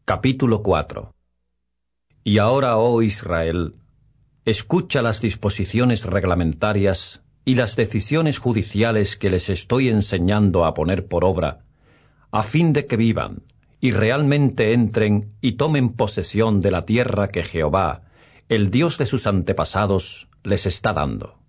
Capítulo 4. Y ahora, oh Israel, escucha las disposiciones reglamentarias y las decisiones judiciales que les estoy enseñando a poner por obra, a fin de que vivan y realmente entren y tomen posesión de la tierra que Jehová, el Dios de sus antepasados, les está dando.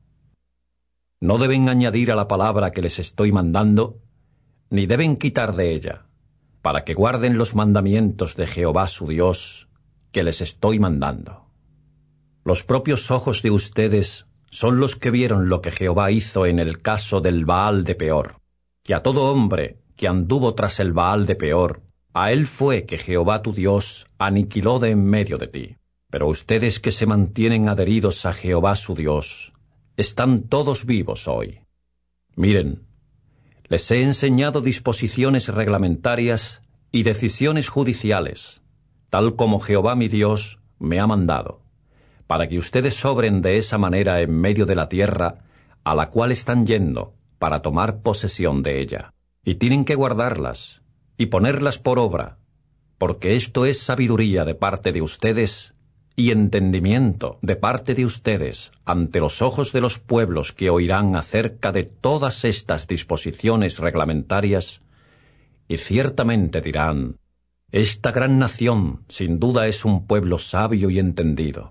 No deben añadir a la palabra que les estoy mandando, ni deben quitar de ella, para que guarden los mandamientos de Jehová su Dios, que les estoy mandando. Los propios ojos de ustedes son los que vieron lo que Jehová hizo en el caso del Baal de Peor, que a todo hombre que anduvo tras el Baal de Peor, a él fue que Jehová tu Dios aniquiló de en medio de ti. Pero ustedes que se mantienen adheridos a Jehová su Dios, están todos vivos hoy. Miren, les he enseñado disposiciones reglamentarias y decisiones judiciales, tal como Jehová mi Dios me ha mandado, para que ustedes sobren de esa manera en medio de la tierra a la cual están yendo para tomar posesión de ella. Y tienen que guardarlas y ponerlas por obra, porque esto es sabiduría de parte de ustedes y entendimiento de parte de ustedes ante los ojos de los pueblos que oirán acerca de todas estas disposiciones reglamentarias, y ciertamente dirán: esta gran nación sin duda es un pueblo sabio y entendido.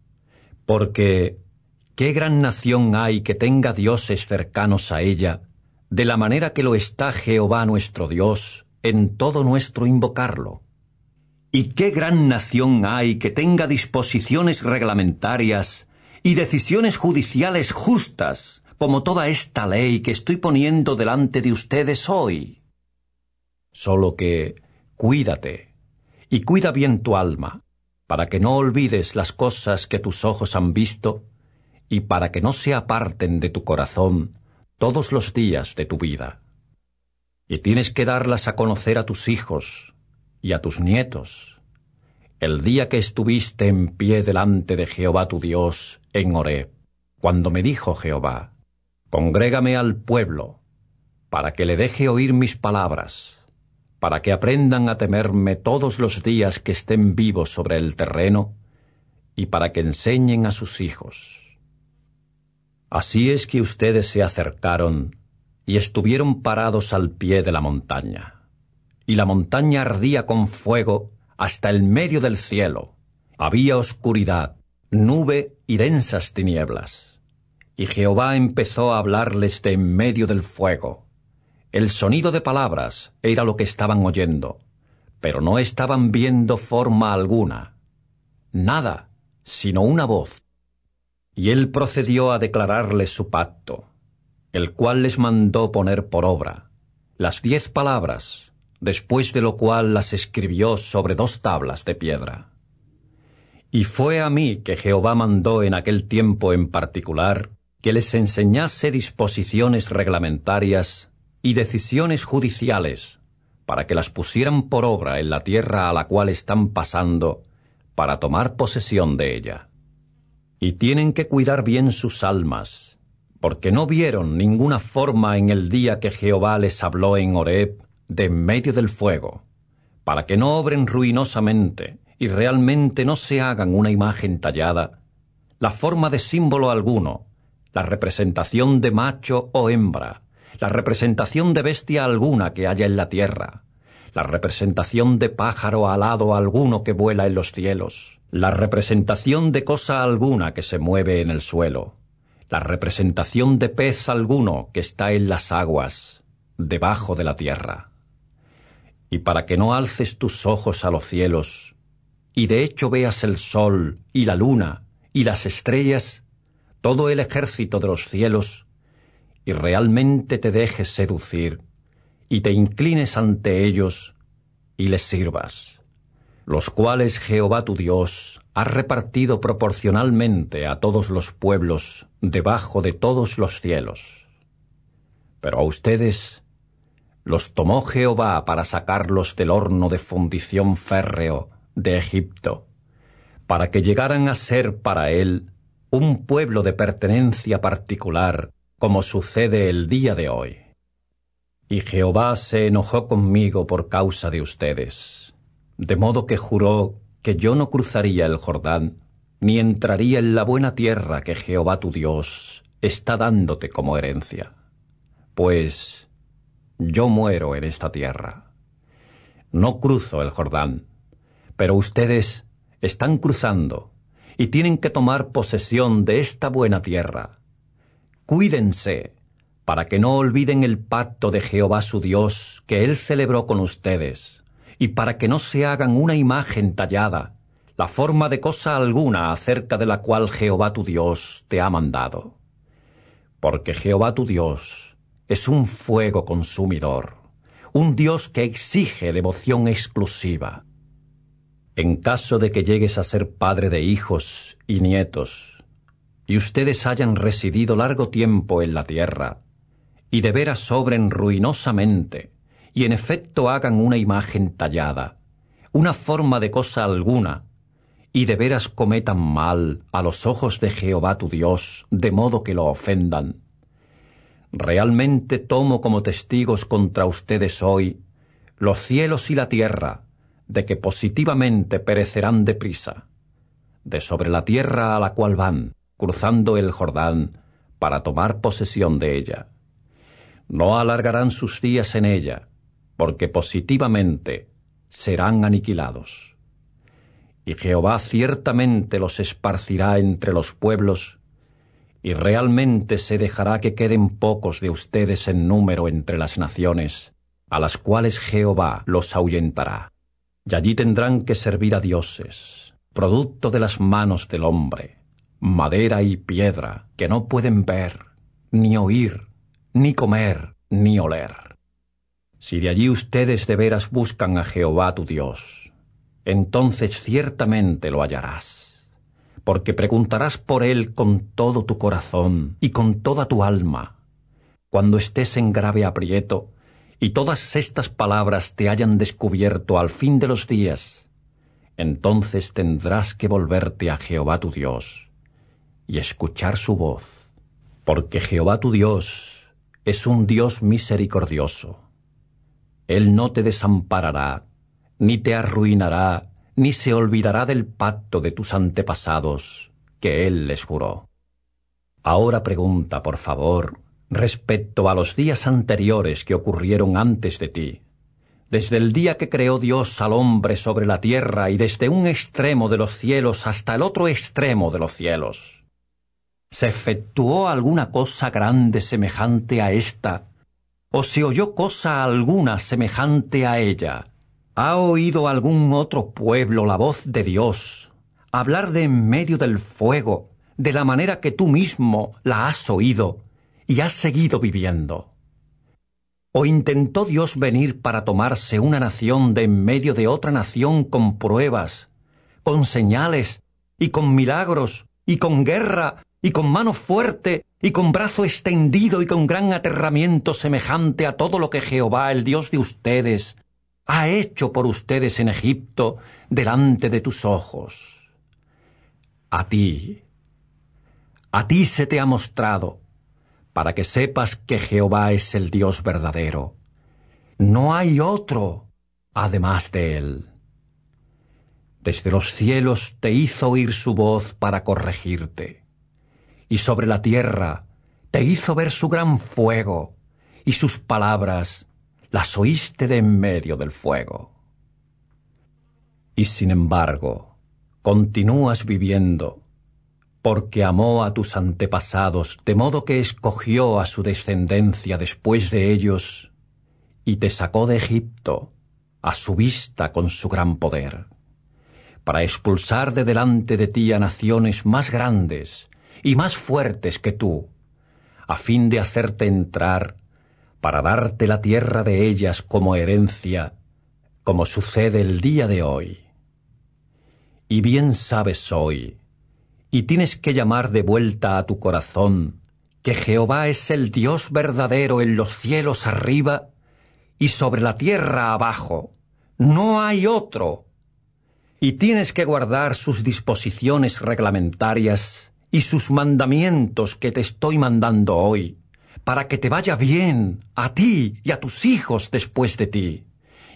Porque ¿qué gran nación hay que tenga dioses cercanos a ella, de la manera que lo está Jehová nuestro Dios en todo nuestro invocarlo? ¿Y qué gran nación hay que tenga disposiciones reglamentarias y decisiones judiciales justas, como toda esta ley que estoy poniendo delante de ustedes hoy? Solo que cuídate, y cuida bien tu alma, para que no olvides las cosas que tus ojos han visto, y para que no se aparten de tu corazón todos los días de tu vida. Y tienes que darlas a conocer a tus hijos y a tus nietos, el día que estuviste en pie delante de Jehová tu Dios en Horeb, cuando me dijo Jehová: congrégame al pueblo, para que le deje oír mis palabras, para que aprendan a temerme todos los días que estén vivos sobre el terreno, y para que enseñen a sus hijos. Así es que ustedes se acercaron y estuvieron parados al pie de la montaña, y la montaña ardía con fuego hasta el medio del cielo. Había oscuridad, nube y densas tinieblas. Y Jehová empezó a hablarles de en medio del fuego. El sonido de palabras era lo que estaban oyendo, pero no estaban viendo forma alguna, nada, sino una voz. Y él procedió a declararles su pacto, el cual les mandó poner por obra las 10 palabras, después de lo cual las escribió sobre 2 tablas de piedra. Y fue a mí que Jehová mandó en aquel tiempo en particular que les enseñase disposiciones reglamentarias y decisiones judiciales, para que las pusieran por obra en la tierra a la cual están pasando, para tomar posesión de ella. Y tienen que cuidar bien sus almas, porque no vieron ninguna forma en el día que Jehová les habló en Horeb de en medio del fuego, para que no obren ruinosamente y realmente no se hagan una imagen tallada, la forma de símbolo alguno, la representación de macho o hembra, la representación de bestia alguna que haya en la tierra, la representación de pájaro alado alguno que vuela en los cielos, la representación de cosa alguna que se mueve en el suelo, la representación de pez alguno que está en las aguas, debajo de la tierra. Y para que no alces tus ojos a los cielos, y de hecho veas el sol y la luna y las estrellas, todo el ejército de los cielos, y realmente te dejes seducir, y te inclines ante ellos, y les sirvas, los cuales Jehová tu Dios ha repartido proporcionalmente a todos los pueblos debajo de todos los cielos. Pero a ustedes los tomó Jehová para sacarlos del horno de fundición férreo de Egipto, para que llegaran a ser para él un pueblo de pertenencia particular, como sucede el día de hoy. Y Jehová se enojó conmigo por causa de ustedes. De modo que juró que yo no cruzaría el Jordán, ni entraría en la buena tierra que Jehová tu Dios está dándote como herencia. Pues yo muero en esta tierra. No cruzo el Jordán, pero ustedes están cruzando y tienen que tomar posesión de esta buena tierra. Cuídense para que no olviden el pacto de Jehová su Dios que él celebró con ustedes, y para que no se hagan una imagen tallada, la forma de cosa alguna acerca de la cual Jehová tu Dios te ha mandado. Porque Jehová tu Dios es un fuego consumidor, un Dios que exige devoción exclusiva. En caso de que llegues a ser padre de hijos y nietos, y ustedes hayan residido largo tiempo en la tierra, y de veras sobren ruinosamente, y en efecto hagan una imagen tallada, una forma de cosa alguna, y de veras cometan mal a los ojos de Jehová tu Dios, de modo que lo ofendan. Realmente tomo como testigos contra ustedes hoy los cielos y la tierra, de que positivamente perecerán deprisa, de sobre la tierra a la cual van, cruzando el Jordán, para tomar posesión de ella. No alargarán sus días en ella, porque positivamente serán aniquilados. Y Jehová ciertamente los esparcirá entre los pueblos, y realmente se dejará que queden pocos de ustedes en número entre las naciones, a las cuales Jehová los ahuyentará. Y allí tendrán que servir a dioses, producto de las manos del hombre, madera y piedra, que no pueden ver, ni oír, ni comer, ni oler. Si de allí ustedes de veras buscan a Jehová tu Dios, entonces ciertamente lo hallarás, porque preguntarás por él con todo tu corazón y con toda tu alma, cuando estés en grave aprieto y todas estas palabras te hayan descubierto al fin de los días, entonces tendrás que volverte a Jehová tu Dios y escuchar su voz, porque Jehová tu Dios es un Dios misericordioso. Él no te desamparará, ni te arruinará, ni se olvidará del pacto de tus antepasados, que Él les juró. Ahora pregunta, por favor, respecto a los días anteriores que ocurrieron antes de ti, desde el día que creó Dios al hombre sobre la tierra y desde un extremo de los cielos hasta el otro extremo de los cielos. ¿Se efectuó alguna cosa grande semejante a esta? ¿O se oyó cosa alguna semejante a ella? ¿Ha oído algún otro pueblo la voz de Dios hablar de en medio del fuego, de la manera que tú mismo la has oído y has seguido viviendo? ¿O intentó Dios venir para tomarse una nación de en medio de otra nación con pruebas, con señales y con milagros y con guerra y con mano fuerte y con brazo extendido y con gran aterramiento semejante a todo lo que Jehová, el Dios de ustedes, ha hecho por ustedes en Egipto delante de tus ojos? A ti se te ha mostrado, para que sepas que Jehová es el Dios verdadero. No hay otro además de él. Desde los cielos te hizo oír su voz para corregirte, y sobre la tierra te hizo ver su gran fuego, y sus palabras las oíste de en medio del fuego. Y sin embargo, continúas viviendo, porque amó a tus antepasados, de modo que escogió a su descendencia después de ellos, y te sacó de Egipto a su vista con su gran poder, para expulsar de delante de ti a naciones más grandes y más fuertes que tú, a fin de hacerte entrar, para darte la tierra de ellas como herencia, como sucede el día de hoy. Y bien sabes hoy, y tienes que llamar de vuelta a tu corazón, que Jehová es el Dios verdadero en los cielos arriba y sobre la tierra abajo. No hay otro. Y tienes que guardar sus disposiciones reglamentarias y sus mandamientos que te estoy mandando hoy, para que te vaya bien a ti y a tus hijos después de ti,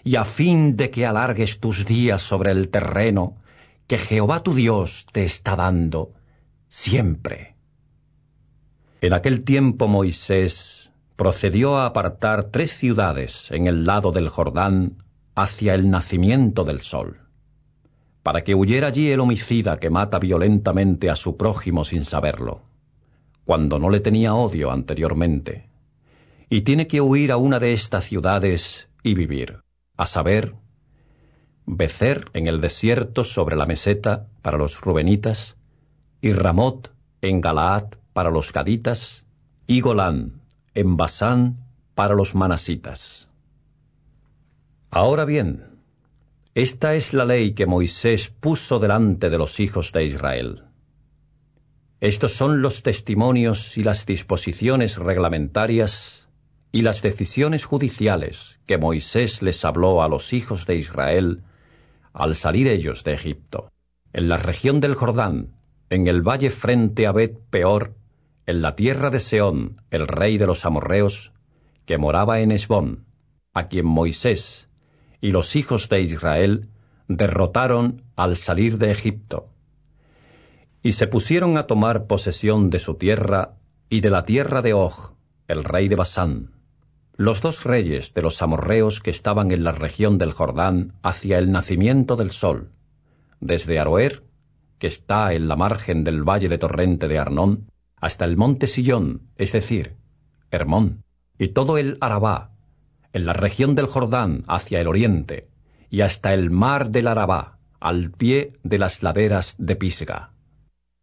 y a fin de que alargues tus días sobre el terreno que Jehová tu Dios te está dando siempre. En aquel tiempo Moisés procedió a apartar 3 ciudades en el lado del Jordán hacia el nacimiento del sol, para que huyera allí el homicida que mata violentamente a su prójimo sin saberlo, cuando no le tenía odio anteriormente, y tiene que huir a una de estas ciudades y vivir, a saber, Becer en el desierto sobre la meseta para los rubenitas, y Ramot en Galaad para los gaditas, y Golán en Basán para los manasitas. Ahora bien, esta es la ley que Moisés puso delante de los hijos de Israel. Estos son los testimonios y las disposiciones reglamentarias y las decisiones judiciales que Moisés les habló a los hijos de Israel al salir ellos de Egipto, en la región del Jordán, en el valle frente a Bet-peor, en la tierra de Sehón, el rey de los amorreos, que moraba en Hesbón, a quien Moisés y los hijos de Israel derrotaron al salir de Egipto. Y se pusieron a tomar posesión de su tierra y de la tierra de Og, el rey de Basán, los 2 reyes de los amorreos que estaban en la región del Jordán hacia el nacimiento del sol, desde Aroer, que está en la margen del valle de torrente de Arnón, hasta el monte Sillón, es decir, Hermón, y todo el Arabá, en la región del Jordán hacia el oriente, y hasta el mar del Arabá, al pie de las laderas de Pisga.